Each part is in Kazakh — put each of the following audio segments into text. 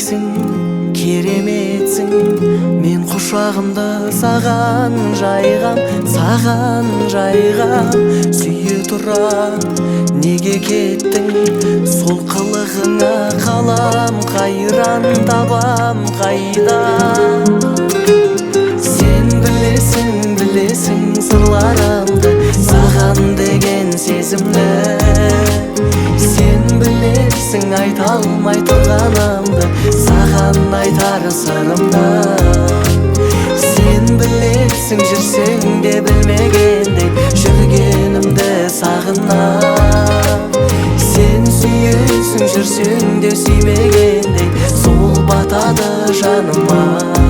белесің, кереметсің. Мен құшағымды саған жайғам, саған жайғам. Сүйе тұра неге кеттің, сол қылығыңа қалам қайран, табам қайда. Сен білесің, білесің сырларымды, саған деген сезімді. Сен білесің айта алмай тұрғанымды, саған айтар сырымды. Сен білесің жүрсең де білмегендей, жүргенімді сағынам. Сен сүйесің жүрсең де сүймегендей, сол батады жаныма.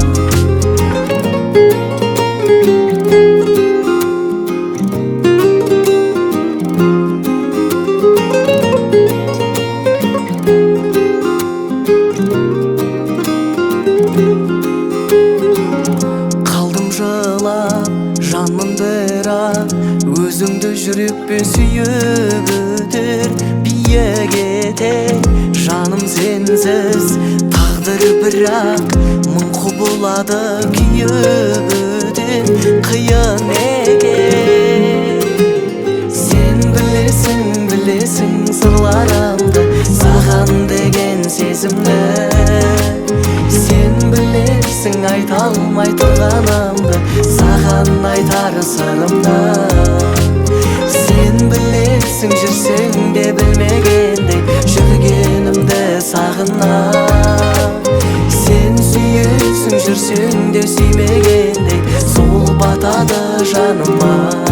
Қалдым жылап, жаным бірақ, өзіңді жүрекпен сүйіп өтер. Биік етер жаным сенсіз, тағдыр бірақ мың құбылады күйіп өтер. Қиын екен. Сен білесің, білесің сырларымды, саған деген сезімді. Сен білесің айта алмай тұрғанымды, саған айтар сырымды. Сен білесің жүрсең де білмегендей, жүргенімді сағынам. Сен сүйесің жүрсең де сүймегендей, сол батады жаныма.